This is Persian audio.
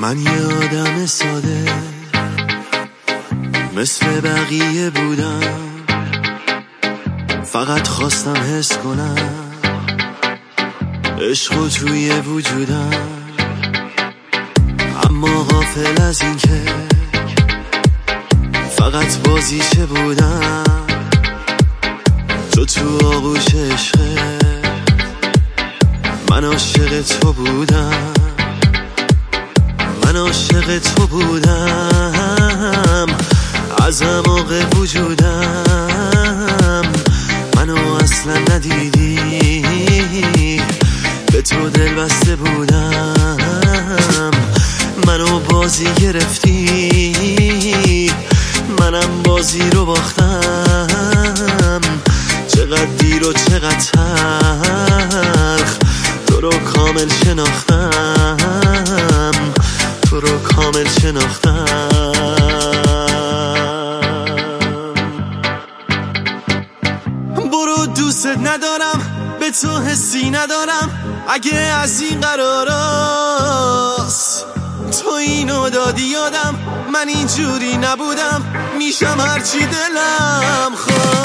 من یه آدم ساده مثل بقیه بودم، فقط خواستم حس کنم عشق توی وجودم، اما غافل از این که فقط بازیچه بودم. تو آغوش عشقت من عاشق تو بودم، من عاشق تو بودم از اعماق وجودم. منو اصلا ندیدی، به تو دل بسته بودم، منو بازی گرفتی، منم بازی رو باختم. چقدر دیر و چقدر تلخ تو رو کامل شناختم، تو رو کامل شناختم. برو دوست ندارم، به تو حسی ندارم، اگه از این قراراست تو اینو دادی یادم. من اینجوری نبودم، میشم هرچی دلم خواست.